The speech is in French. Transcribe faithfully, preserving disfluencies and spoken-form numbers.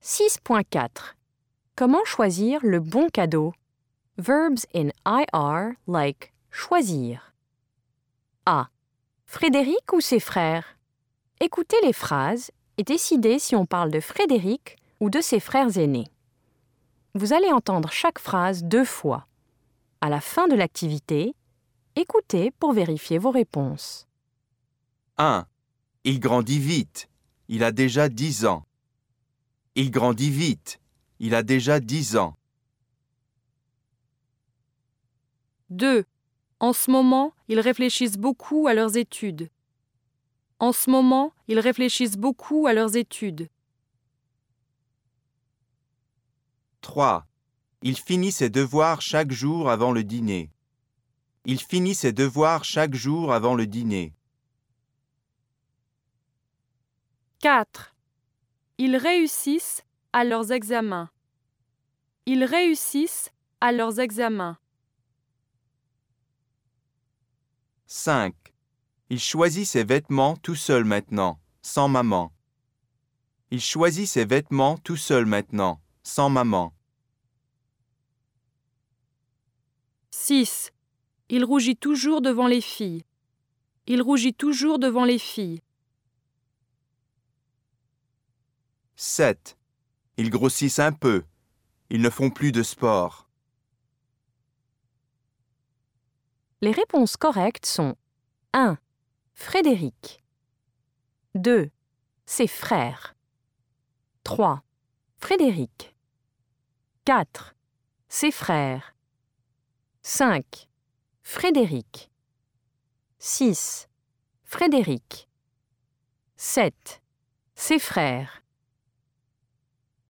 six point quatre. Comment choisir le bon cadeau? Verbs in I R like choisir. A. Frédéric ou ses frères? Écoutez les phrases et décidez si on parle de Frédéric ou de ses frères aînés. Vous allez entendre chaque phrase deux fois. À la fin de l'activité, écoutez pour vérifier vos réponses. un. Il grandit vite. Il a déjà dix ans. Il grandit vite. Il a déjà dix ans. deux. En ce moment, ils réfléchissent beaucoup à leurs études. En ce moment, ils réfléchissent beaucoup à leurs études. trois. Il finit ses devoirs chaque jour avant le dîner. Il finit ses devoirs chaque jour avant le dîner. quatre. Ils réussissent à leurs examens. Ils réussissent à leurs examens. cinq. Il choisit ses vêtements tout seul maintenant, sans maman. Il choisit ses vêtements tout seul maintenant, sans maman. six. Il rougit toujours devant les filles. Il rougit toujours devant les filles. sept. Ils grossissent un peu. Ils ne font plus de sport. Les réponses correctes sont un. Frédéric. deux. Ses frères. trois. Frédéric. quatre. Ses frères. cinq. Frédéric. six. Frédéric. sept. Ses frères.